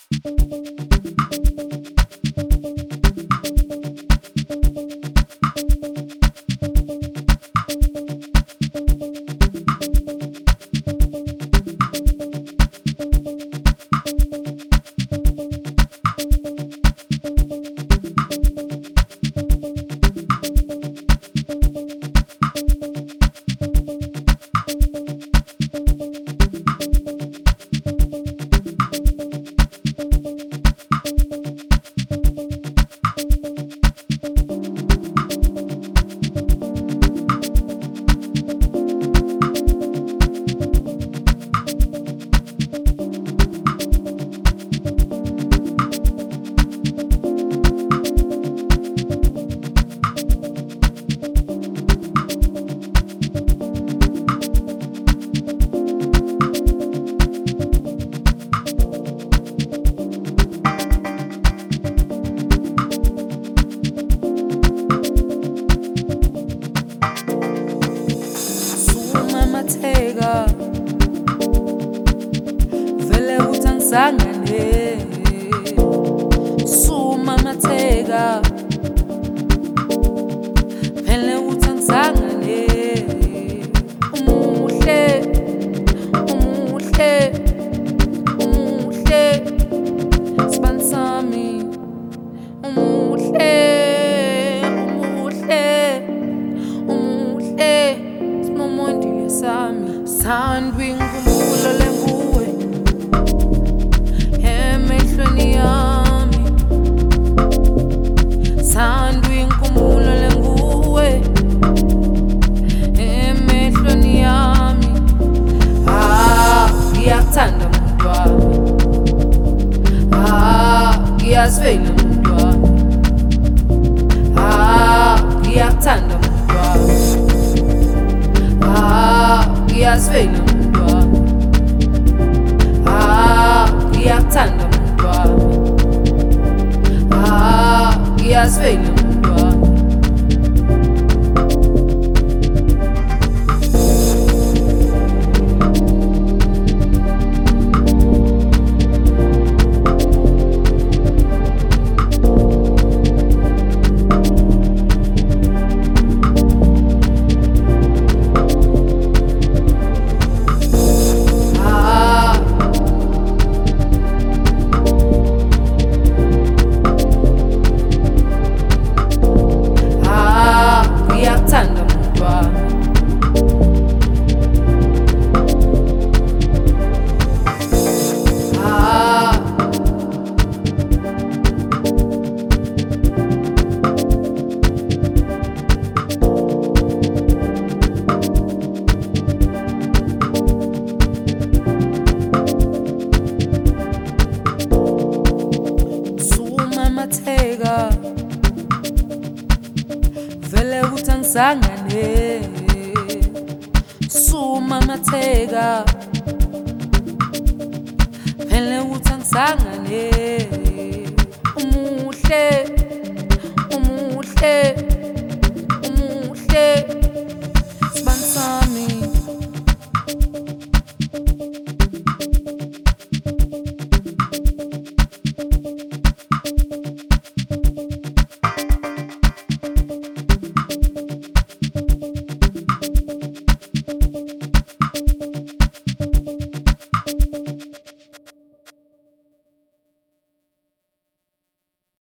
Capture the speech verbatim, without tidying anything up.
Sumamatheka vele uthi angisangane Sumamatheka vele uthi angisangane Umuhle umuhle umuhle sibani sami umuhle umuhle umuhle Momondile sami sandwa inkumbulo lenguwe emehlweni yami sandwa inkumbulo lenguwe emehlweni yami ah ngiyakuthanda umuntu wami ah ngiyazivela umuntu wami ah ngiyakuthanda umuntu wami Ah, ngiyazivela umuntu wami Ah, ngiyakuthanda umuntu wami Ah, ngiyazivela umuntu wami Ngiyakuthanda umuntu wami Ah Sumamatheka vele uthi angisangane Sumamatheka vele uthi angisangane Umuhle